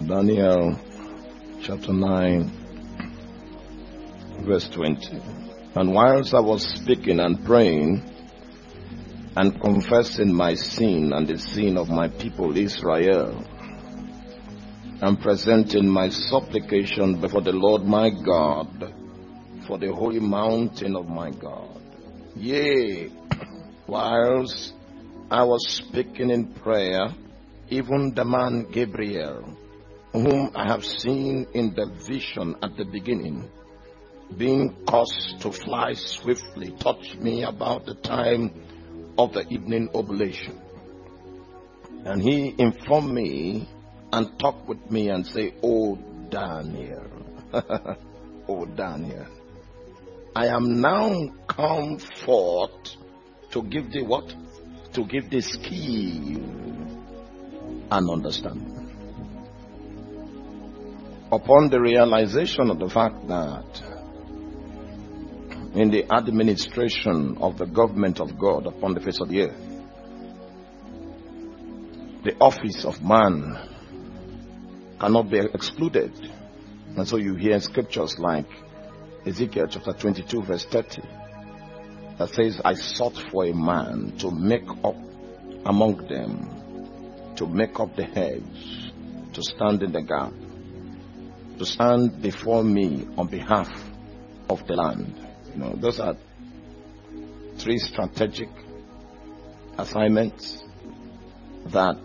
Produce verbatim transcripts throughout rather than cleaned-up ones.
Daniel chapter nine, verse twenty. And whilst I was speaking and praying and confessing my sin and the sin of my people Israel, and presenting my supplication before the Lord my God for the holy mountain of my God, yea, whilst I was speaking in prayer, even the man Gabriel, whom I have seen in the vision at the beginning, being caused to fly swiftly, touched me about the time of the evening oblation. And he informed me and talked with me and say, "Oh Daniel, oh Daniel, I am now come forth to give thee what? To give thee skill and understanding." Upon the realization of the fact that in the administration of the government of God upon the face of the earth, the office of man cannot be excluded. And so you hear scriptures like Ezekiel chapter twenty-two verse thirty that says, "I sought for a man to make up among them, to make up the hedge, to stand in the gap, to stand before me on behalf of the land." You know, those are three strategic assignments that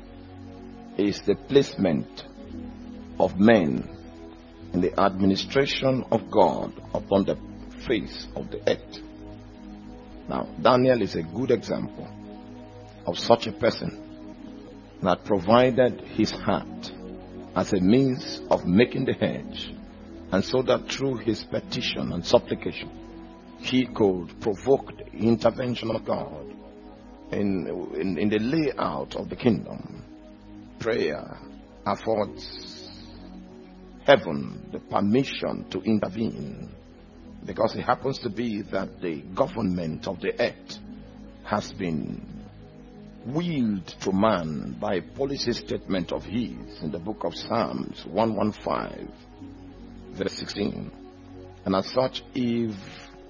is the placement of men in the administration of God upon the face of the earth. Now, Daniel is a good example of such a person that provided his heart as a means of making the hedge, and so that through his petition and supplication he could provoke the intervention of God in, in, in the layout of the kingdom. Prayer affords heaven the permission to intervene, because it happens to be that the government of the earth has been willed to man by a policy statement of his in the book of Psalms one fifteen verse sixteen. And as such, if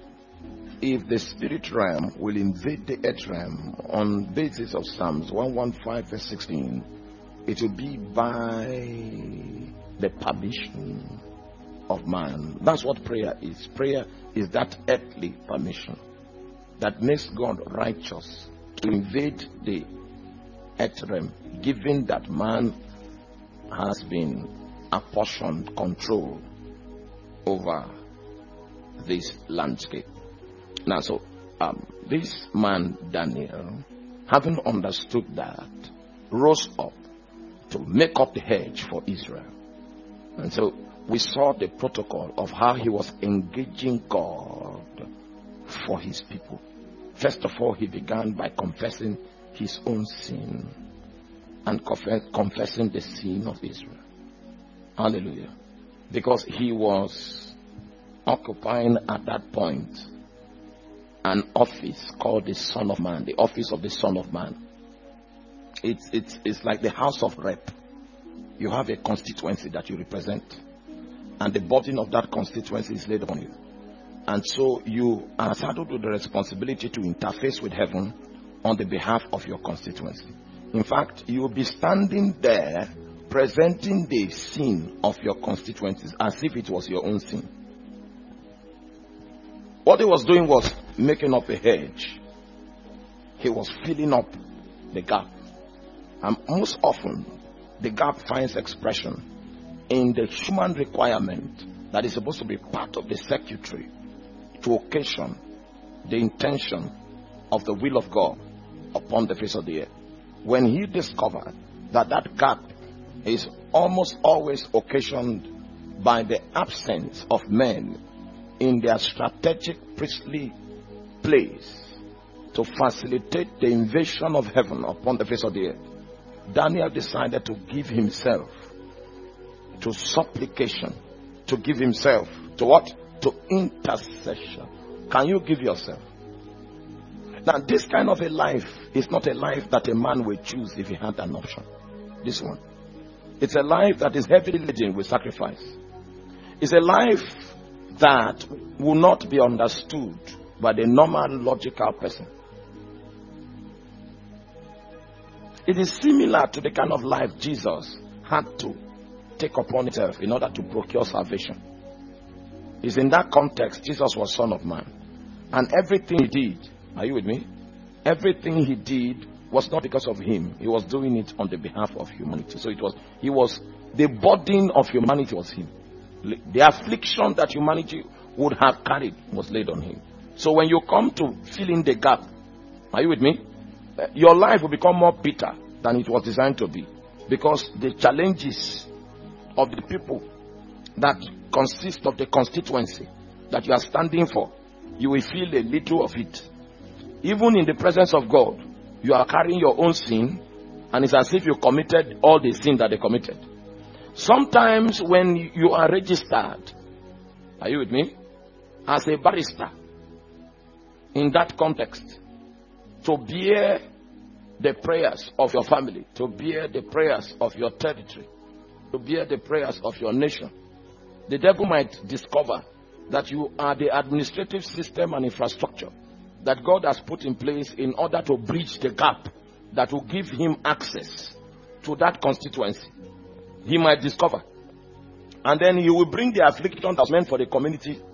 if the spirit realm will invade the earth realm on basis of Psalms one fifteen verse sixteen, it will be by the permission of man. That's what prayer is. Prayer is that earthly permission that makes God righteous to invade the earth realm, given that man has been apportioned control over this landscape. Now, so um, this man Daniel, having understood that, rose up to make up the hedge for Israel. And so we saw the protocol of how he was engaging God for his people. First of all, he began by confessing his own sin and confess, confessing the sin of Israel. Hallelujah. Because he was occupying at that point an office called the Son of Man, the office of the Son of Man. It's, it's, it's like the House of Rep. You have a constituency that you represent, and the burden of that constituency is laid upon you. And so you are saddled with the responsibility to interface with heaven on the behalf of your constituency. In fact, you will be standing there presenting the sin of your constituencies as if it was your own sin. What he was doing was making up a hedge. He was filling up the gap. And most often, the gap finds expression in the human requirement that is supposed to be part of the circuitry to occasion the intention of the will of God upon the face of the earth. When he discovered that that gap is almost always occasioned by the absence of men in their strategic priestly place to facilitate the invasion of heaven upon the face of the earth, Daniel decided to give himself to supplication, to give himself to what? To intercession. Can you give yourself? Now, this kind of a life is not a life that a man will choose if he had an option. This one. It's a life that is heavily laden with sacrifice. It's a life that will not be understood by the normal logical person. It is similar to the kind of life Jesus had to take upon himself in order to procure salvation. It's in that context Jesus was Son of Man. And everything he did, are you with me? Everything he did was not because of him. He was doing it on the behalf of humanity. So it was, he was, the burden of humanity was him. The affliction that humanity would have carried was laid on him. So when you come to fill in the gap, are you with me? Your life will become more bitter than it was designed to be. Because the challenges of the people that consist of the constituency that you are standing for, you will feel a little of it. Even in the presence of God, you are carrying your own sin, and it's as if you committed all the sin that they committed. Sometimes when you are registered, are you with me, as a barrister, in that context, to bear the prayers of your family, to bear the prayers of your territory, to bear the prayers of your nation, the devil might discover that you are the administrative system and infrastructure that God has put in place in order to bridge the gap that will give him access to that constituency. He might discover. And then he will bring the affliction that's meant for the community. Do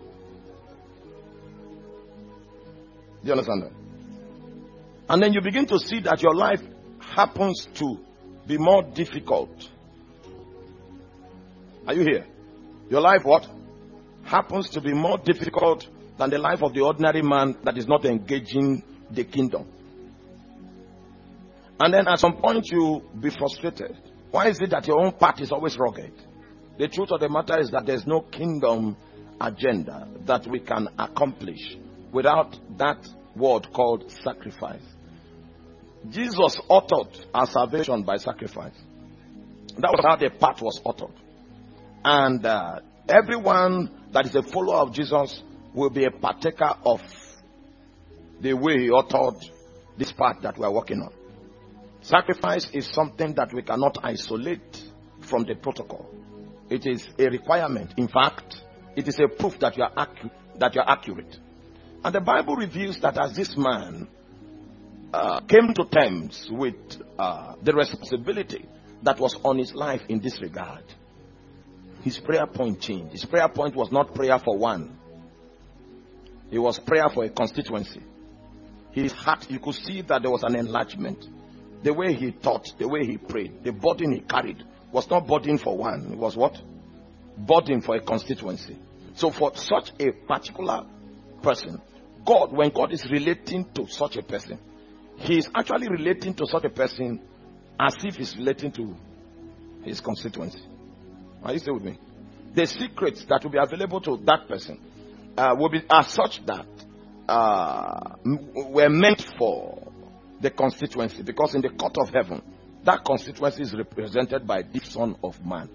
you understand that? And then you begin to see that your life happens to be more difficult. Are you here? Your life what? Happens to be more difficult than the life of the ordinary man that is not engaging the kingdom. And then at some point you be frustrated. Why is it that your own path is always rugged? The truth of the matter is that there's no kingdom agenda that we can accomplish without that word called sacrifice. Jesus uttered our salvation by sacrifice. That was how the path was uttered. And uh, everyone that is a follower of Jesus will be a partaker of the way he uttered this path that we are working on. Sacrifice is something that we cannot isolate from the protocol. It is a requirement. In fact, it is a proof that you are acu- that you are accurate. And the Bible reveals that as this man uh, came to terms with uh, the responsibility that was on his life in this regard, his prayer point changed. His prayer point was not prayer for one. It was prayer for a constituency. His heart, you could see that there was an enlargement. The way he thought, the way he prayed, the burden he carried was not burden for one. It was what? Burden for a constituency. So for such a particular person, God, when God is relating to such a person, he is actually relating to such a person as if he's relating to his constituency. Are you still with me? The secrets that will be available to that person uh, will be are such that uh, were meant for the constituency, because in the court of heaven, that constituency is represented by the Son of Man.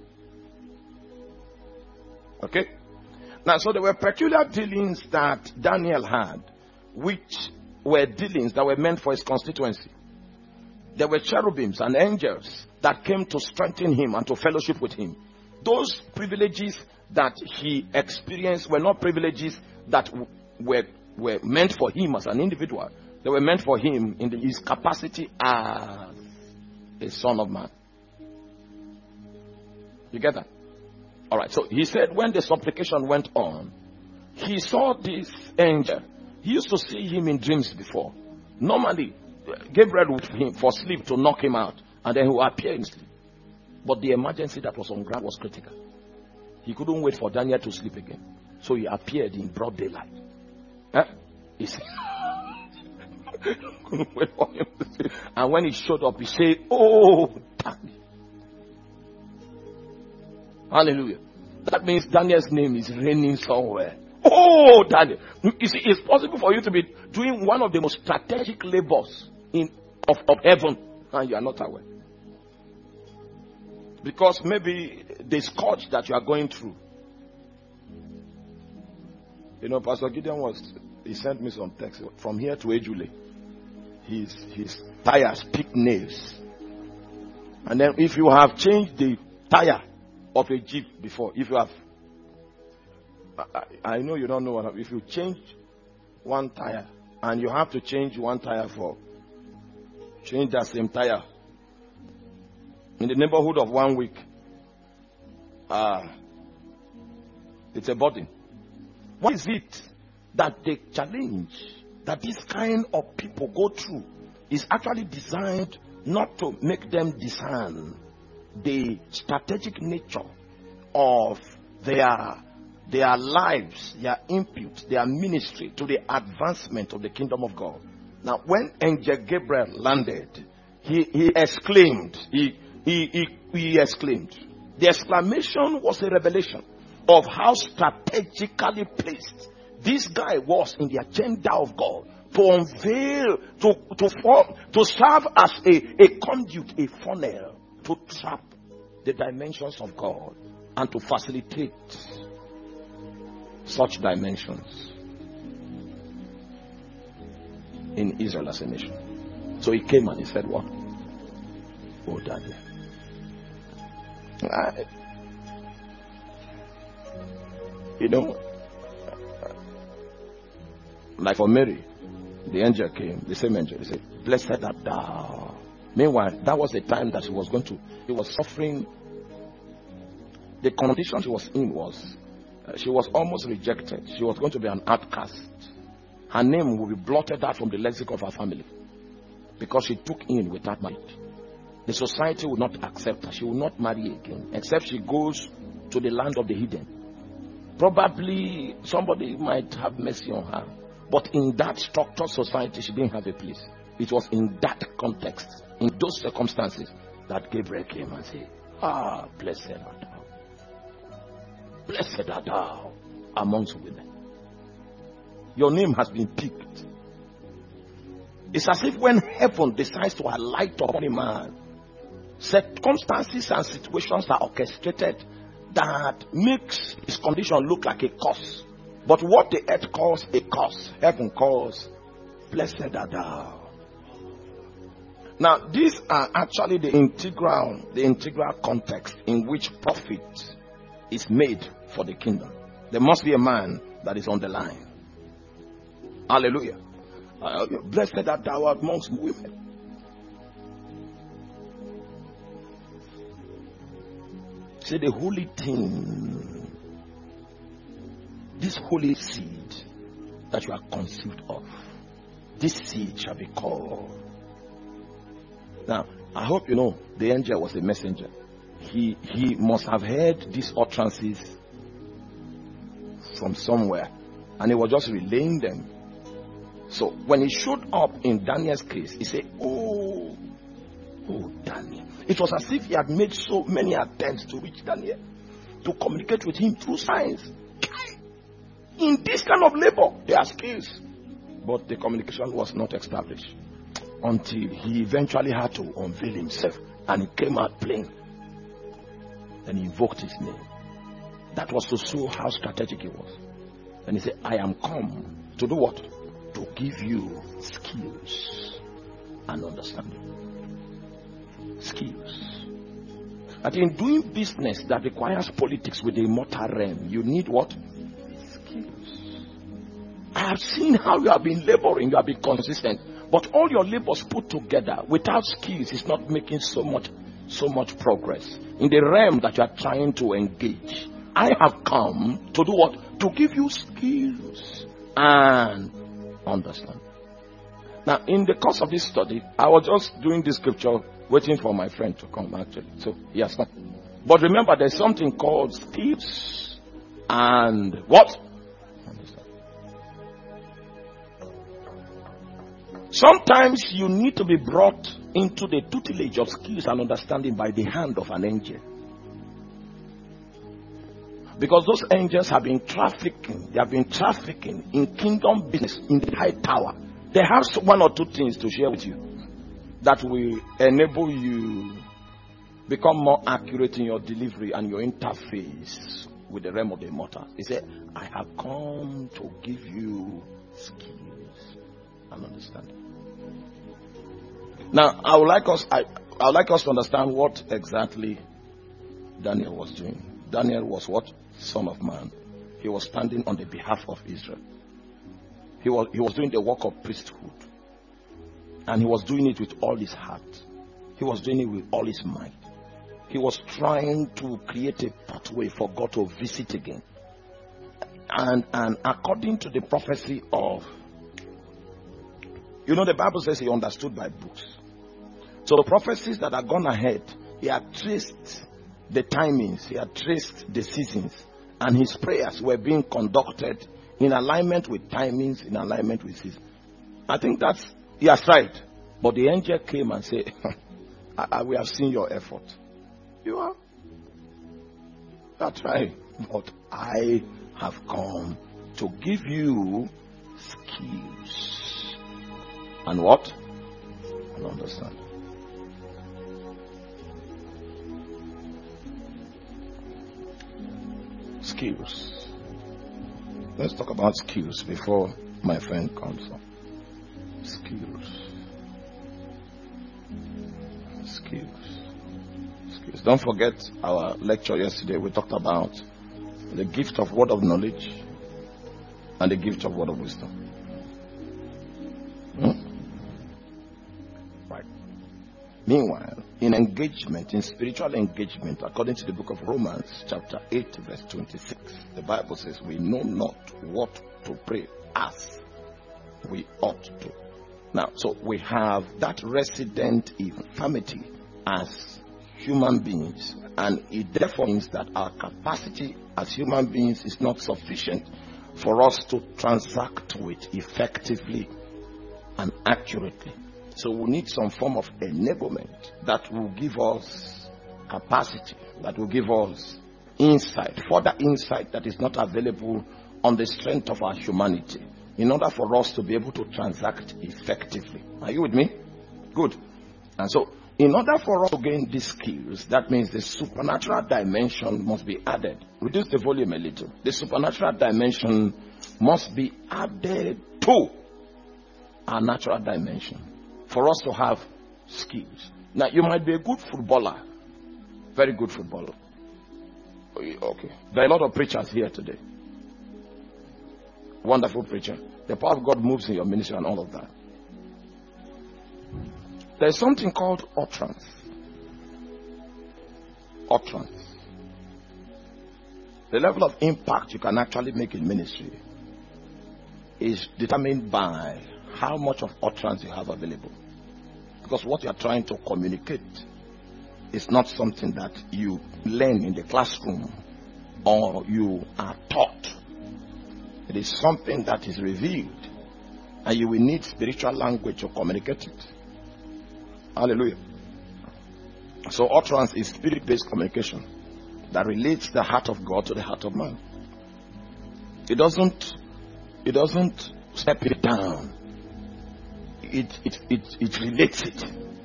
Okay? Now, so there were peculiar dealings that Daniel had, which were dealings that were meant for his constituency. There were cherubims and angels that came to strengthen him and to fellowship with him. Those privileges that he experienced were not privileges that were, were meant for him as an individual. They were meant for him in the, his capacity as a Son of Man. You get that? All right. So he said when the supplication went on, he saw this angel. He used to see him in dreams before. Normally, Gabriel would him for sleep to knock him out, and then he would appear in sleep. But the emergency that was on ground was critical. He couldn't wait for Daniel to sleep again. So he appeared in broad daylight. Eh? He said, couldn't wait for him to sleep. And when he showed up, he said, "Oh, Daniel." Hallelujah. That means Daniel's name is reigning somewhere. Oh, Daniel. You see, it's possible for you to be doing one of the most strategic labors in of, of heaven, and you are not aware. Because maybe the scourge that you are going through. You know, Pastor Gideon was, he sent me some text from here to Ejule. His, his tires picked nails. And then if you have changed the tire of a Jeep before? If you have, I, I know you don't know what. If you change one tire and you have to change one tire for change that same tire in the neighborhood of one week, uh, it's a burden. What is it that the challenge that this kind of people go through is actually designed not to make them discern the strategic nature of their their lives, their input, their ministry to the advancement of the kingdom of God. Now, when Angel Gabriel landed, he, he exclaimed, he, he, he, he exclaimed. The exclamation was a revelation of how strategically placed this guy was in the agenda of God to unveil, to, to form, to serve as a, a conduit, a funnel, to trap the dimensions of God and to facilitate such dimensions in Israel as a nation. So he came and he said, what? Oh, Daniel. I, you know, like for Mary, the angel came, the same angel, he said, blessed art thou. Meanwhile, that was the time that she was going to, he was suffering. The condition she was in was, uh, she was almost rejected. She was going to be an outcast. Her name will be blotted out from the lexicon of her family because she took in without marriage. The society will not accept her. She will not marry again, except she goes to the land of the hidden. Probably somebody might have mercy on her, but in that structured society, she didn't have a place. It was in that context, in those circumstances, that Gabriel came and said, ah, blessed art thou. Blessed art thou amongst women. Your name has been picked. It's as if when heaven decides to alight upon a man, circumstances and situations are orchestrated that makes his condition look like a curse. But what the earth calls a curse, heaven calls blessed art thou. Now, these are actually the integral, the integral context in which profit is made for the kingdom. There must be a man that is on the line. Hallelujah. Uh, blessed art thou amongst women. See, the holy thing, this holy seed that you are conceived of, this seed shall be called. Now, I hope you know the angel was a messenger. He he must have heard these utterances from somewhere, and he was just relaying them. So when he showed up in Daniel's case, he said, oh, oh, Daniel. It was as if he had made so many attempts to reach Daniel, to communicate with him through signs. In this kind of labor, there are skills, but the communication was not established until he eventually had to unveil himself, and he came out plain. Then he invoked his name. That was to show how strategic he was. And he said, I am come to do what? To give you skills and understanding. Skills. And in doing business that requires politics with the immortal realm, you need what? Skills. I have seen how you have been laboring, you have been consistent, but all your labors put together without skills is not making so much so much progress in the realm that you are trying to engage. I have come to do what? To give you skills and understand. Now, in the course of this study, I was just doing this scripture, waiting for my friend to come actually. So he has come. But remember, there's something called skills and what? Understand. Sometimes you need to be brought into the tutelage of skills and understanding by the hand of an angel. Because those angels have been trafficking, they have been trafficking in kingdom business in the high tower. They have one or two things to share with you that will enable you become more accurate in your delivery and your interface with the realm of the immortal. He said, I have come to give you skills and understanding. Now, I would like us, I, I would like us to understand what exactly Daniel was doing. Daniel was what? Son of man. He was standing on the behalf of Israel. He was, he was doing the work of priesthood. And he was doing it with all his heart. He was doing it with all his might. He was trying to create a pathway for God to visit again. And, and according to the prophecy of, you know, the Bible says he understood by books. So the prophecies that are gone ahead, he had traced the timings, he had traced the seasons, and his prayers were being conducted in alignment with timings, in alignment with seasons. I think that's, he has tried. But the angel came and said, I, I, we have seen your effort. You are. You are trying. But I have come to give you skills. And what? And understand. Skills. Let's talk about skills before my friend comes up. Skills. Skills. Skills. Don't forget our lecture yesterday. We talked about the gift of word of knowledge and the gift of word of wisdom. Hmm? Right. Meanwhile, in engagement, in spiritual engagement, according to the book of Romans, chapter eight, verse twenty-six, the Bible says, we know not what to pray as we ought to. Now, so we have that resident infirmity as human beings, and it therefore means that our capacity as human beings is not sufficient for us to transact with effectively and accurately. So we need some form of enablement that will give us capacity, that will give us insight, further insight that is not available on the strength of our humanity, in order for us to be able to transact effectively. Are you with me? Good. And so, in order for us to gain these skills, that means the supernatural dimension must be added. Reduce the volume a little. The supernatural dimension must be added to our natural dimension for us to have skills. Now, you might be a good footballer, very good footballer. Okay. There are a lot of preachers here today. Wonderful preacher. The power of God moves in your ministry and all of that. There's something called utterance. Utterance. The level of impact you can actually make in ministry is determined by how much of utterance you have available. Because what you are trying to communicate is not something that you learn in the classroom or you are taught. It is something that is revealed, and you will need spiritual language to communicate it. Hallelujah. So utterance is spirit-based communication that relates the heart of God to the heart of man. It doesn't, it doesn't step it down. It, it, it, it relates it.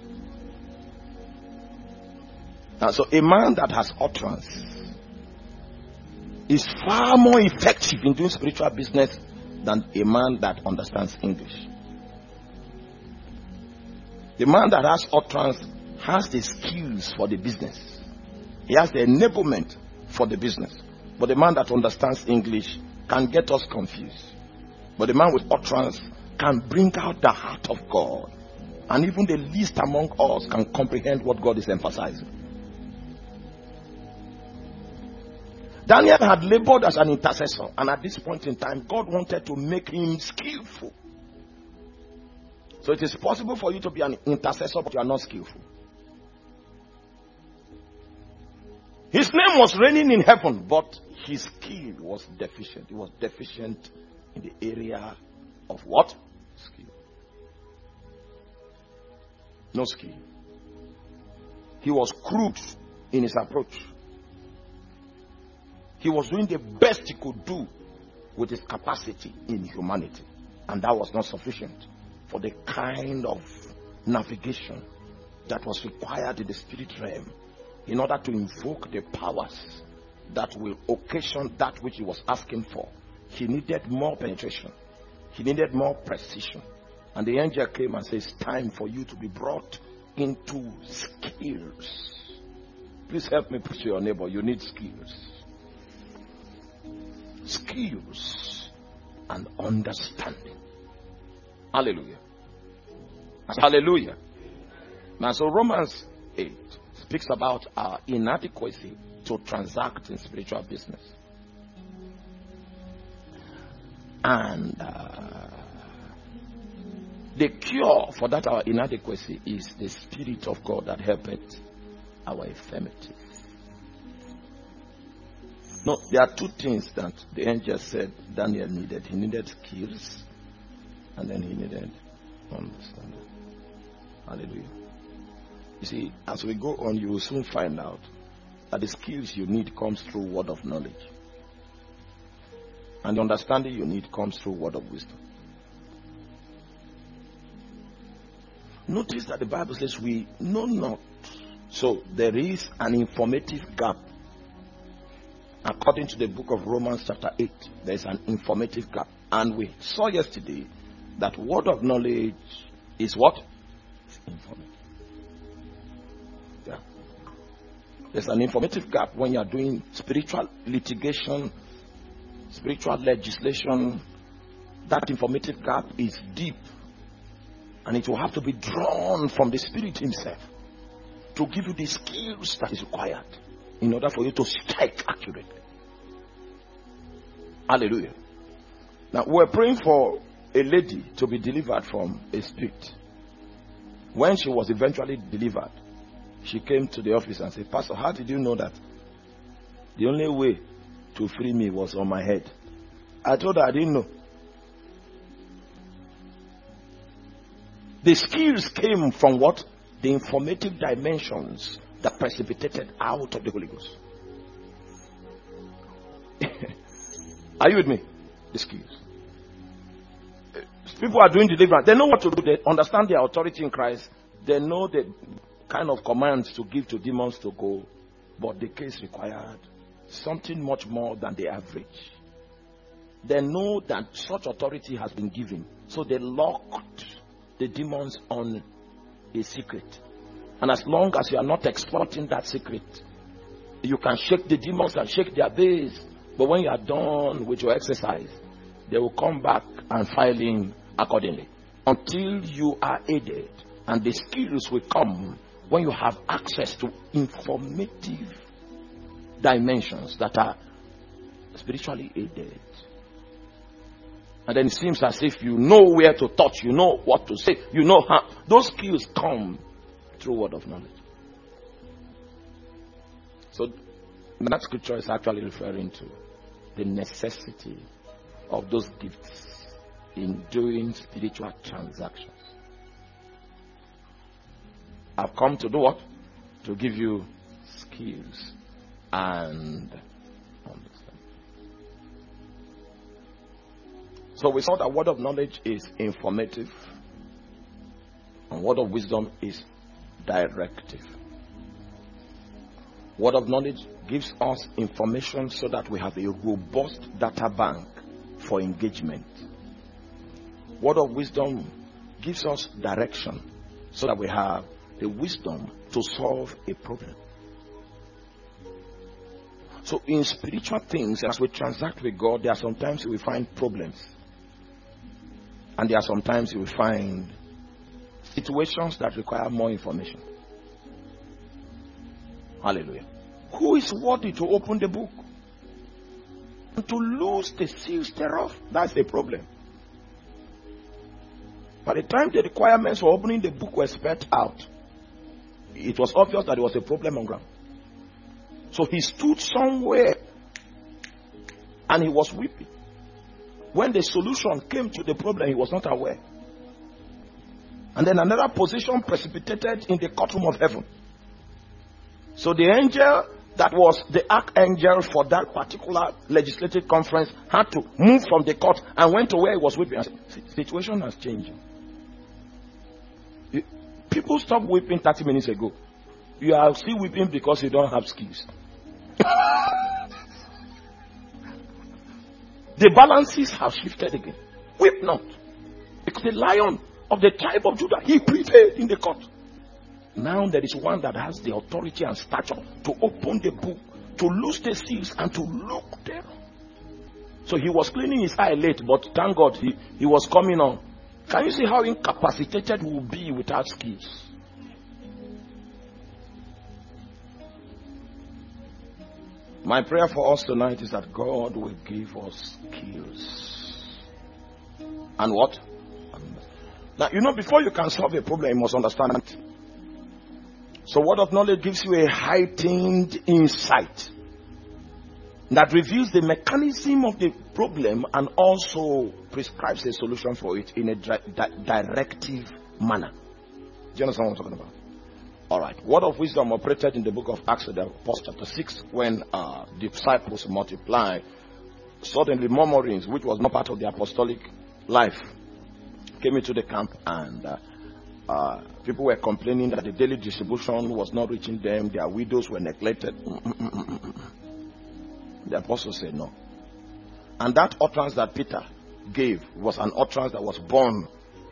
Now, so a man that has utterance is far more effective in doing spiritual business than a man that understands English. The man that has utterance has the skills for the business. He has the enablement for the business. But the man that understands English can get us confused. But the man with utterance can bring out the heart of God. And even the least among us can comprehend what God is emphasizing. Daniel had labored as an intercessor, and at this point in time, God wanted to make him skillful. So it is possible for you to be an intercessor, but you are not skillful. His name was reigning in heaven, but his skill was deficient. He was deficient in the area of what? Skill. No skill. He was crude in his approach. He was doing the best he could do with his capacity in humanity. And that was not sufficient for the kind of navigation that was required in the spirit realm in order to invoke the powers that will occasion that which he was asking for. He needed more penetration. He needed more precision. And the angel came and said, it's time for you to be brought into skills. Please help me push your neighbor. You need skills. Skills and understanding. Hallelujah. Hallelujah. Now, so Romans eight speaks about our inadequacy to transact in spiritual business. And uh, the cure for that our inadequacy is the Spirit of God that helpeth our infirmities. No, there are two things that the angel said Daniel needed. He needed skills, and then he needed understanding. Hallelujah. You see, as we go on, you will soon find out that the skills you need comes through word of knowledge. And the understanding you need comes through word of wisdom. Notice that the Bible says we know not. So there is an informative gap. According to the book of Romans chapter eight, there is an informative gap. And we saw yesterday that word of knowledge is what? It's informative. Yeah. There's an informative gap when you are doing spiritual litigation, spiritual legislation. That informative gap is deep. And it will have to be drawn from the Spirit Himself to give you the skills that is required in order for you to strike accurately. Hallelujah. Now, we're praying for a lady to be delivered from a spirit. When she was eventually delivered, she came to the office and said, Pastor, how did you know that the only way to free me was on my head? I told her I didn't know. The skills came from what? The informative dimensions that precipitated out of the Holy Ghost. Are you with me? The skills. People are doing deliverance. They know what to do. They understand their authority in Christ. They know the kind of commands to give to demons to go. But the case required something much more than the average. They know that such authority has been given. So they locked the demons on a secret. And as long as you are not exploiting that secret, you can shake the demons and shake their base. But when you are done with your exercise, they will come back and file in accordingly. Until you are aided. And the skills will come when you have access to informative dimensions that are spiritually aided. And then it seems as if you know where to touch, you know what to say, you know how. Those skills come through word of knowledge. So that scripture is actually referring to the necessity of those gifts in doing spiritual transactions. I've come to do what? To give you skills and understanding. So we saw that word of knowledge is informative and word of wisdom is directive. Word of knowledge gives us information so that we have a robust data bank for engagement. Word of wisdom gives us direction so that we have the wisdom to solve a problem. So in spiritual things, as we transact with God, there are sometimes we find problems. And there are sometimes you find situations that require more information. Hallelujah. Who is worthy to open the book? And to lose the seals thereof, that's a problem. By the time the requirements for opening the book were spelled out, it was obvious that there was a problem on ground. So he stood somewhere and he was weeping. When the solution came to the problem, he was not aware. And then another position precipitated in the courtroom of heaven. So the angel that was the archangel for that particular legislative conference had to move from the court and went to where he was weeping. The situation has changed. People stopped weeping thirty minutes ago. You are still weeping because you don't have skills. The balances have shifted again. Weep not. Because the Lion of the tribe of Judah, he prevailed in the court. Now there is one that has the authority and stature to open the book, to loose the seals, and to look there. So he was cleaning his eye late, but thank God he, he was coming on. Can you see how incapacitated we will be without skills? My prayer for us tonight is that God will give us skills. And what? Now, you know, before you can solve a problem, you must understand it. So word of knowledge gives you a heightened insight that reveals the mechanism of the problem and also prescribes a solution for it in a di- di- directive manner. Do you understand what I'm talking about? Alright. Word of wisdom operated in the book of Acts of the Apostles chapter six when uh, the disciples multiplied. Suddenly murmurings, which was not part of the apostolic life, came into the camp, and uh, uh, people were complaining that the daily distribution was not reaching them. Their widows were neglected. The apostles said no. And that utterance that Peter gave was an utterance that was born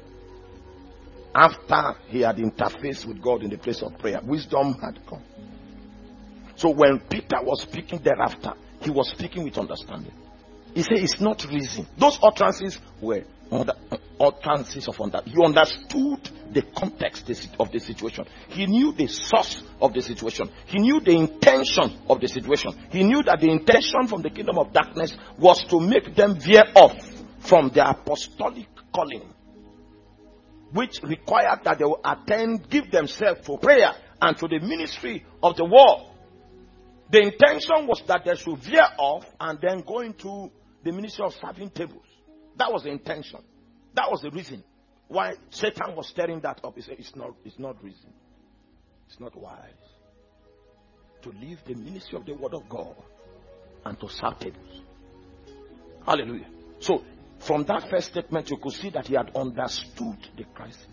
after he had interfaced with God in the place of prayer. Wisdom had come. So when Peter was speaking thereafter, he was speaking with understanding. He said it's not reason. Those utterances were under, utterances of under. He understood the context of the situation. He knew the source of the situation. He knew the intention of the situation. He knew that the intention from the kingdom of darkness was to make them veer off from their apostolic calling, which required that they will attend, give themselves to prayer and to the ministry of the word. The intention was that they should veer off and then go into the ministry of serving tables. That was the intention. That was the reason why Satan was stirring that up. He said, it's not, it's not reason. It's not wise to leave the ministry of the word of God and to serve tables. Hallelujah. So, from that first statement, you could see that he had understood the crisis.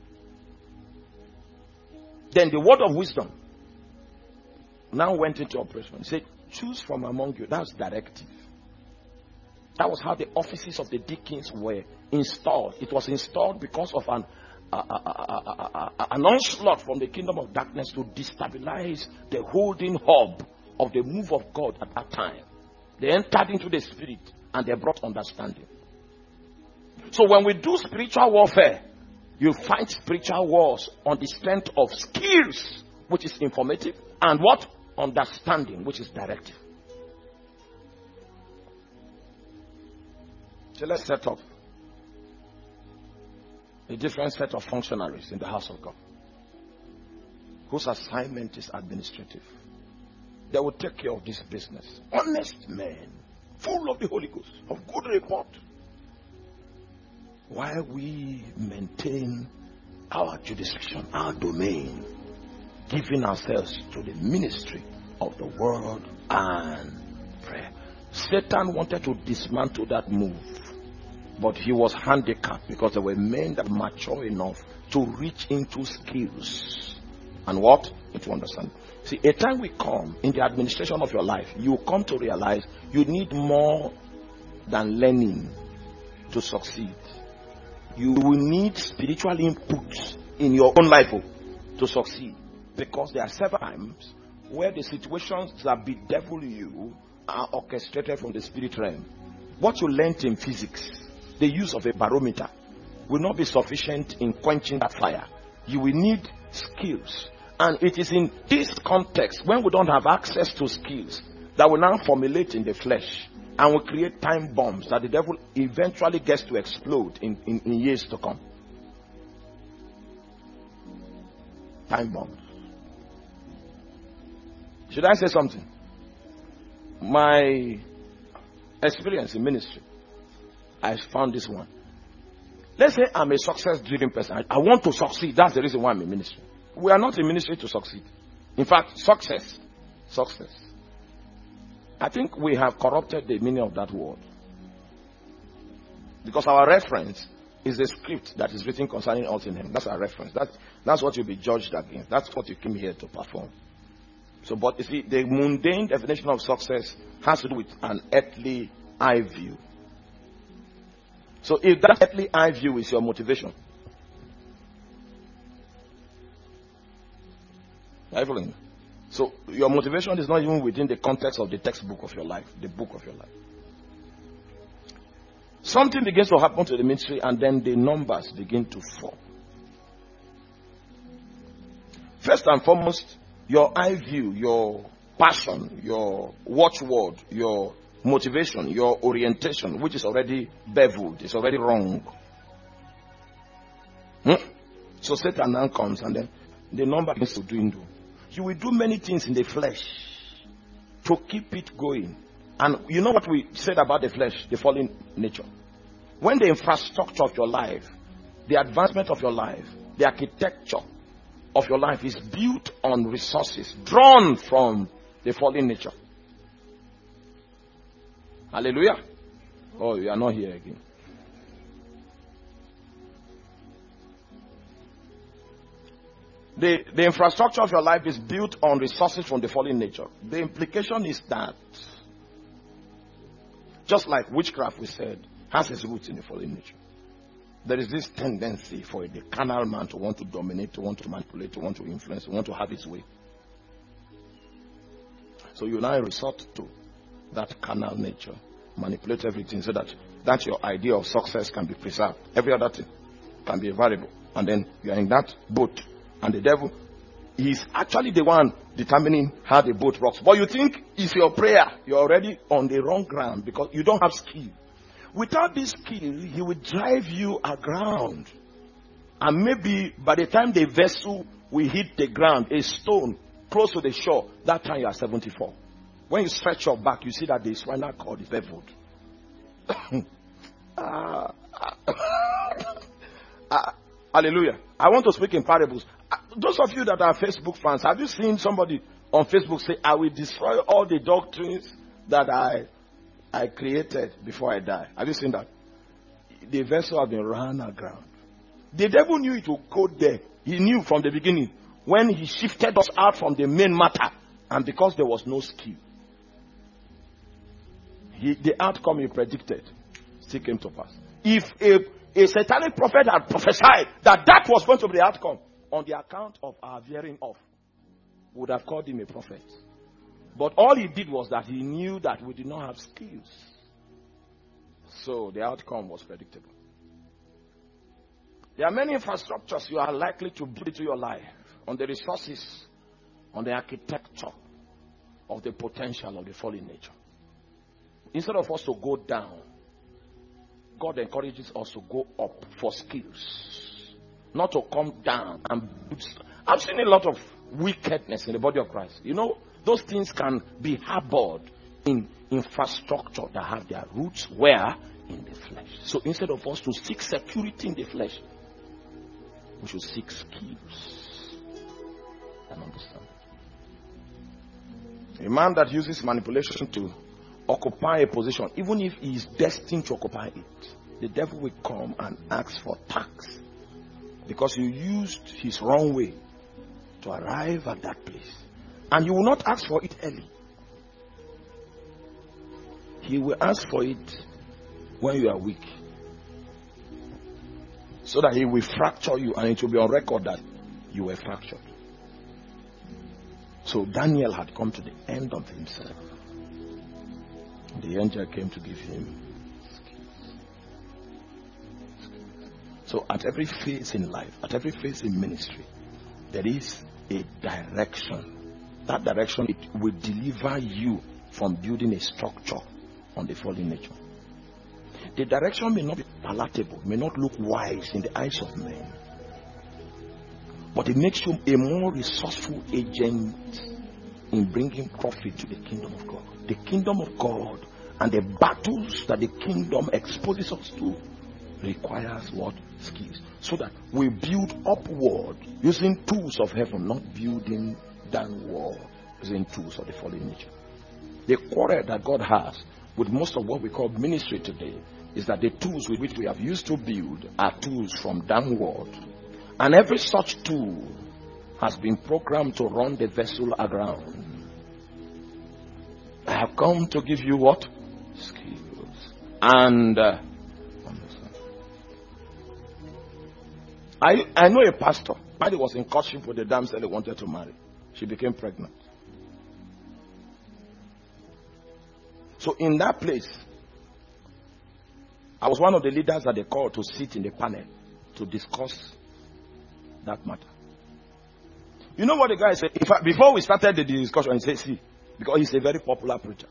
Then the word of wisdom now went into operation. He said, choose from among you. That's directive. That was how the offices of the deacons were installed. It was installed because of an, uh, uh, uh, uh, uh, an onslaught from the kingdom of darkness to destabilize the holding hub of the move of God at that time. They entered into the spirit and they brought understanding. So when we do spiritual warfare, you fight spiritual wars on the strength of skills, which is informative, and what? Understanding, which is directive. So let's set up a different set of functionaries in the house of God, whose assignment is administrative. They will take care of this business. Honest men, full of the Holy Ghost, of good report, while we maintain our jurisdiction, our domain, giving ourselves to the ministry of the word and prayer. Satan wanted to dismantle that move, but he was handicapped because there were men that mature enough to reach into skills and what? Into understanding. See, a time will come in the administration of your life, you come to realize you need more than learning to succeed. You will need spiritual input in your own life to succeed, because there are several times where the situations that bedevil you are orchestrated from the spirit realm. What you learned in physics, the use of a barometer, will not be sufficient in quenching that fire. You will need skills. And it is in this context, when we don't have access to skills, that we now formulate in the flesh and we create time bombs that the devil eventually gets to explode in, in, in years to come. Time bombs. Should I say something? My experience in ministry, I found this one. Let's say I'm a success-driven person. I, I want to succeed. That's the reason why I'm in ministry. We are not in ministry to succeed. In fact, success. Success. I think we have corrupted the meaning of that word. Because our reference is the script that is written concerning us in him. That's our reference. That's, that's what you'll be judged against. That's what you came here to perform. So, but you see, the mundane definition of success has to do with an earthly eye view. So if that earthly eye view is your motivation, Are you following? So your motivation is not even within the context of the textbook of your life, the book of your life. Something begins to happen to the ministry, and then the numbers begin to fall. First and foremost, your eye view, your passion, your watchword, your motivation, your orientation, which is already beveled, is already wrong. Hmm? So Satan now comes, and then the number begins to dwindle. You will do many things in the flesh to keep it going. And you know what we said about the flesh, the fallen nature? When the infrastructure of your life, the advancement of your life, the architecture of your life is built on resources drawn from the fallen nature. Hallelujah. Oh, you are not here again. The, the infrastructure of your life is built on resources from the fallen nature. The implication is that, just like witchcraft, we said, has its roots in the fallen nature. There is this tendency for the carnal man to want to dominate, to want to manipulate, to want to influence, to want to have his way. So you now resort to that carnal nature, manipulate everything so that, that your idea of success can be preserved. Every other thing can be a variable. And then you are in that boat. And the devil is actually the one determining how the boat rocks. But you think it's your prayer. You're already on the wrong ground because you don't have skill. Without this skill, he will drive you aground. And maybe by the time the vessel will hit the ground, a stone close to the shore, that time you are seventy-four. When you stretch your back, you see that the spinal cord is beveled. uh, uh, hallelujah. I want to speak in parables. Those of you that are Facebook fans, have you seen somebody on Facebook say, I will destroy all the doctrines that I I created before I die? Have you seen that? The vessel has been run aground. The devil knew it would go there. He knew from the beginning when he shifted us out from the main matter, and because there was no skill, he, the outcome he predicted still came to pass. If a, a satanic prophet had prophesied that that was going to be the outcome, on the account of our veering off, would have called him a prophet. But all he did was that he knew that we did not have skills. So the outcome was predictable. There are many infrastructures you are likely to build into your life on the resources, on the architecture of the potential of the fallen nature. Instead of us to go down, God encourages us to go up for skills. Not to come down and build. I've seen a lot of wickedness in the body of Christ. You know, those things can be harbored in infrastructure that have their roots where? In the flesh. So instead of us to seek security in the flesh, we should seek skills and understand. A man that uses manipulation to occupy a position, even if he is destined to occupy it, the devil will come and ask for tax. Because you used his wrong way to arrive at that place. And you will not ask for it early. He will ask for it when you are weak. So that he will fracture you, and it will be on record that you were fractured. So Daniel had come to the end of himself. The angel came to give him. So at every phase in life, at every phase in ministry, there is a direction. That direction, it will deliver you from building a structure on the fallen nature. The direction may not be palatable, may not look wise in the eyes of men, but it makes you a more resourceful agent in bringing profit to the kingdom of God. The kingdom of God and the battles that the kingdom exposes us to requires what? Skills. So that we build upward using tools of heaven, not building downward using tools of the fallen nature. The quarrel that God has with most of what we call ministry today is that the tools with which we have used to build are tools from downward. And every such tool has been programmed to run the vessel aground. I have come to give you what? Skills. And uh, I, I know a pastor. He was in courtship with the damsel he wanted to marry. She became pregnant. So in that place, I was one of the leaders that they called to sit in the panel to discuss that matter. You know what the guy said? In fact, before we started the discussion, he said, see, because he's a very popular preacher.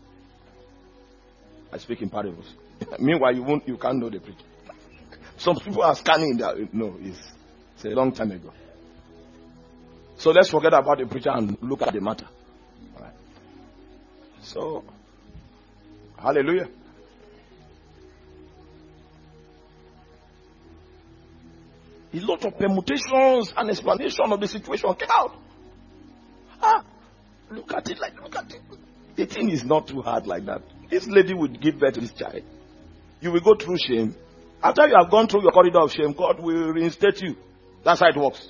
I speak in parables. Meanwhile, you won't, you can't know the preacher. Some people are scanning that. No, it's, it's a long time ago. So let's forget about the preacher and look at the matter. All right. So, hallelujah. A lot of permutations and explanation of the situation came out. Ah, look at it like, look at it. The thing is not too hard like that. This lady would give birth to this child. You will go through shame. After you have gone through your corridor of shame, God will reinstate you. That's how it works.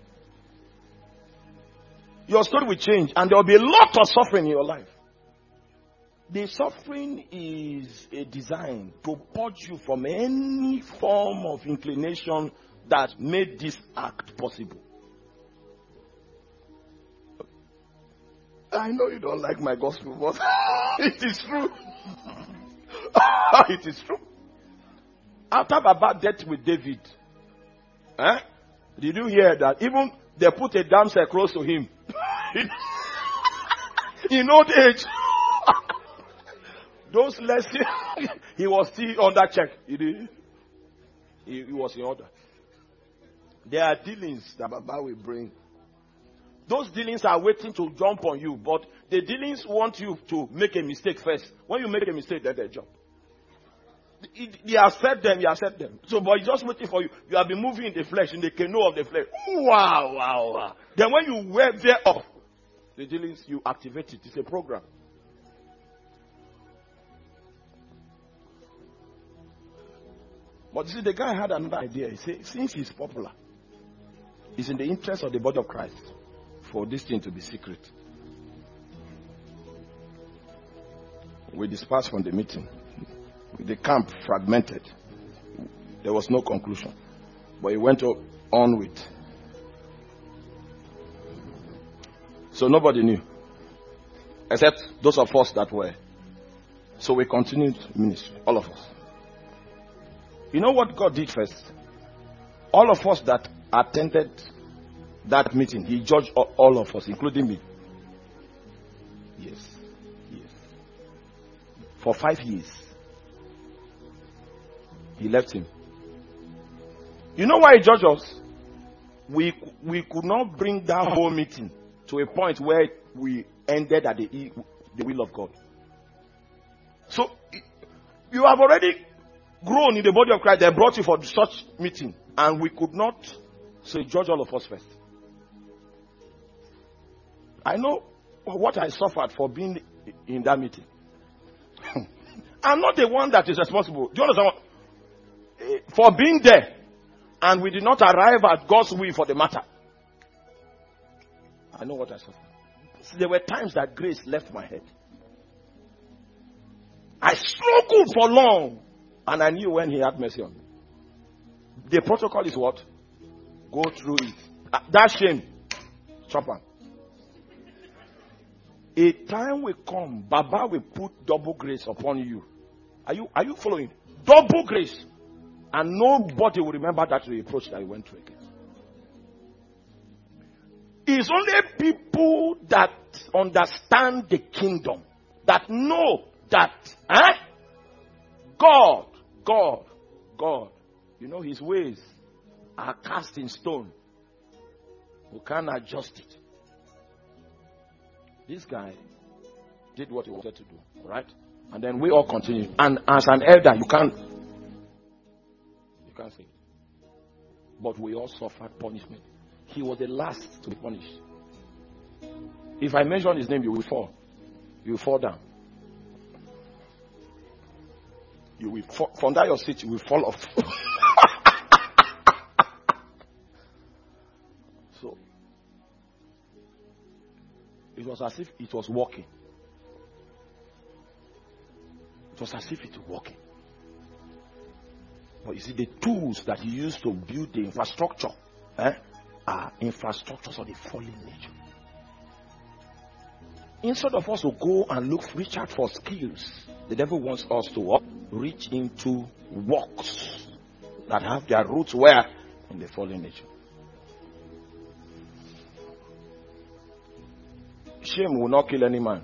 Your story will change and there will be a lot of suffering in your life. The suffering is a design to purge you from any form of inclination that made this act possible. I know you don't like my gospel, but it is true. It is true. After Baba death with David, eh? Did you hear that? Even they put a damsel close to him. In old age. Those lessons, he was still under check. He, did, he, he was in order. There are dealings that Baba will bring. Those dealings are waiting to jump on you, but the dealings want you to make a mistake first. When you make a mistake, then they jump. They accept them, you accept them. So, but it's just waiting for you. You have been moving in the flesh, in the canoe of the flesh. Wow, wow, wow. Then when you wear there off, the dealings, you activate it. It's a program. But you see, the guy had another idea. He said, since he's popular, it's in the interest of the body of Christ for this thing to be secret. We dispersed from the meeting. The camp fragmented. There was no conclusion. But he went on with. So nobody knew. Except those of us that were. So we continued ministry. All of us. You know what God did first? All of us that attended that meeting, he judged all of us, including me. Yes. Yes. For five years. He left him. You know why he judged us? We, we could not bring that whole meeting to a point where we ended at the, the will of God. So, you have already grown in the body of Christ. They brought you for such meeting. And we could not say, judge all of us first. I know what I suffered for being in that meeting. I'm not the one that is responsible. Do you understand what? For being there, and we did not arrive at God's will for the matter. I know what I suffered. See, there were times that grace left my head. I struggled for long, and I knew when he had mercy on me. The protocol is what? Go through it. Uh, that shame, chop on. A time will come, Baba will put double grace upon you. Are you are you following? Double grace. And nobody will remember that reproach that you went through again. It's only people that understand the kingdom, that know that eh? God, God, God, you know his ways are cast in stone. Who can adjust it? This guy did what he wanted to do, right? And then we all continue. And as an elder, you can't You can't say it. But we all suffered punishment. He was the last to be punished. If I mention his name, you will fall. You will fall down. You will fall, from that your seat, you will fall off. So, it was as if it was walking. It was as if it was walking. But you see, the tools that he used to build the infrastructure eh, are infrastructures of the fallen nature. Instead of us to go and look, reach out for skills, the devil wants us to what? Reach into works that have their roots where? In the fallen nature. Shame will not kill any man.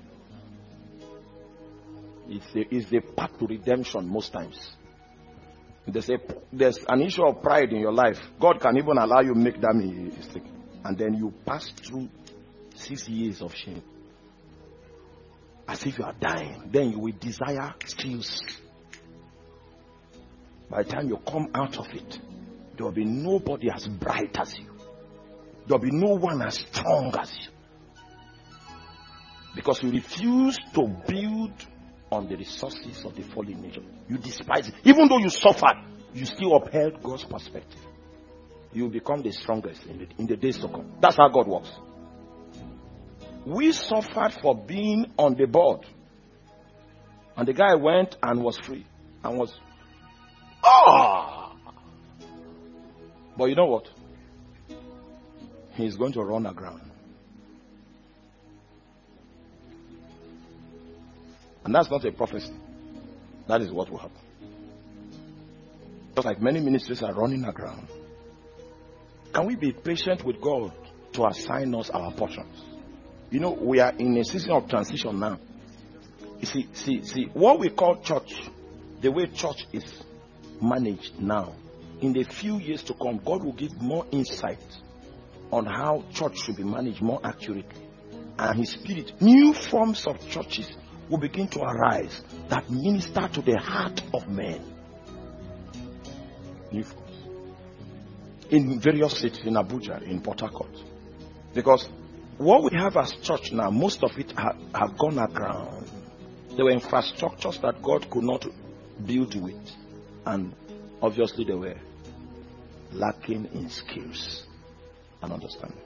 It's the, it's the path to redemption most times. There's, a, there's an issue of pride in your life. God can even allow you to make that mistake. And then you pass through six years of shame. As if you are dying. Then you will desire skills. By the time you come out of it, there will be nobody as bright as you. There will be no one as strong as you. Because you refuse to build on the resources of the fallen nature. You despise it. Even though you suffered, you still upheld God's perspective. You will become the strongest in the, in the days to come. That's how God works. We suffered for being on the board. And the guy went and was free. And was, ah! But you know what? He's going to run aground. And that's not a prophecy. That is what will happen. Just like many ministries are running aground. Can we be patient with God to assign us our portions? You know, we are in a season of transition now. You see, see, see, what we call church, the way church is managed now, in the few years to come, God will give more insight on how church should be managed more accurately. And His Spirit, new forms of churches will begin to arise that minister to the heart of men. New forms. In various cities, in Abuja, in Port Harcourt. Because what we have as church now, most of it have, have gone aground. There were infrastructures that God could not build with. And obviously they were lacking in skills and understanding.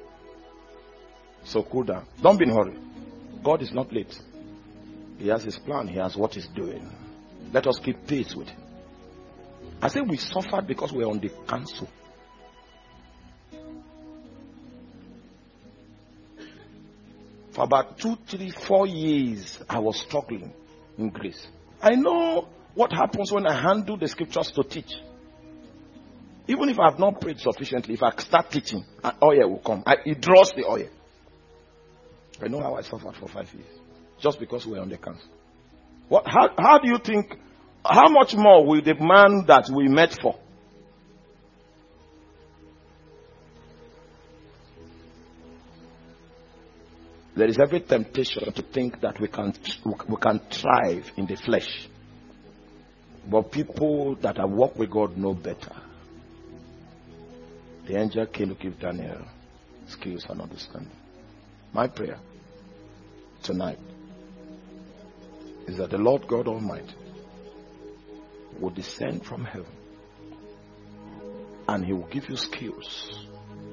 So cool down. Don't be in a hurry. God is not late. He has His plan. He has what He's doing. Let us keep pace with Him. I say we suffered because we are on the council. For about two, three, four years, I was struggling in grace. I know what happens when I handle the scriptures to teach. Even if I have not prayed sufficiently, if I start teaching, an oil will come. I, it draws the oil. I know how I suffered for five years. Just because we are on the council. What? How, how do you think, how much more will the man that we met for? There is every temptation to think that we can, we can thrive in the flesh. But people that have walked with God know better. The angel came to give Daniel skills and understanding. My prayer tonight is that the Lord God Almighty will descend from heaven and He will give you skills.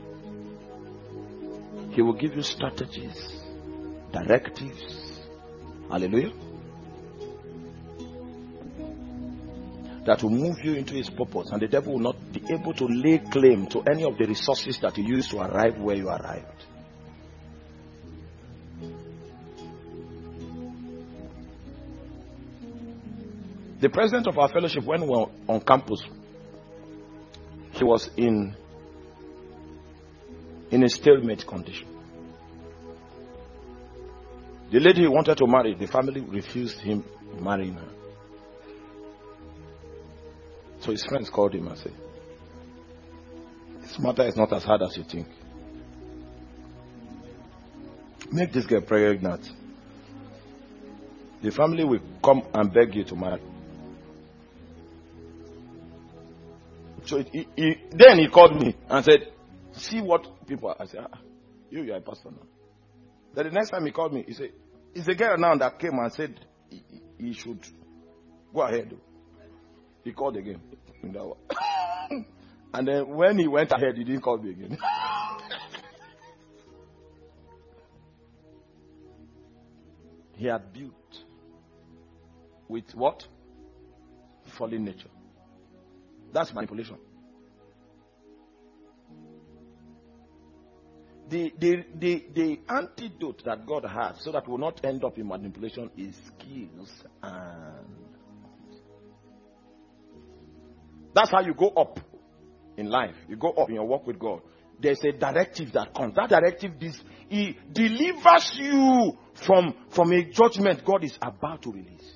He will give you strategies, directives. Hallelujah. That will move you into His purpose, and the devil will not be able to lay claim to any of the resources that you use to arrive where you arrived. The president of our fellowship, when we were on campus, he was in in a stalemate condition. The lady he wanted to marry, the family refused him marrying her. So his friends called him and said, "This matter is not as hard as you think. Make this girl pregnant. The family will come and beg you to marry." So it, it, it, then he called me and said, "See what people are." I said, ah, you, you are a pastor now. Then the next time he called me, he said, "It's a girl now that came and said he, he should go ahead." He called again. And then when he went ahead, he didn't call me again. He had built with what? Fallen nature. That's manipulation. the, the, the, the antidote that God has so that we'll not end up in manipulation is skills. And that's how you go up in life. You go up in your walk with God. There's a directive that comes. That directive is, He delivers you from, from a judgment God is about to release.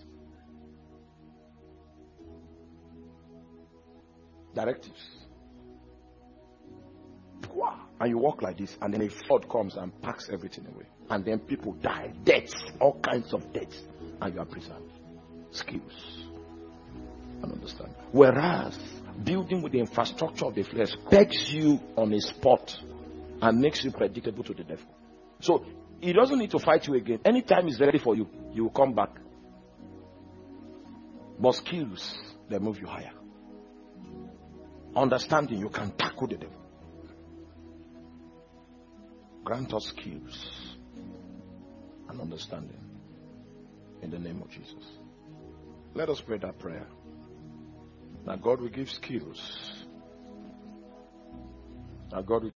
Directives. And you walk like this, and then a flood comes and packs everything away. And then people die. Deaths. All kinds of deaths. And you are preserved. Skills. And understand. Whereas, building with the infrastructure of the flesh pegs you on a spot and makes you predictable to the devil. So, he doesn't need to fight you again. Anytime he's ready for you, you will come back. But skills, they move you higher. Understanding, you can tackle the devil. Grant us skills and understanding in the name of Jesus. Let us pray that prayer. That God will give skills. That God will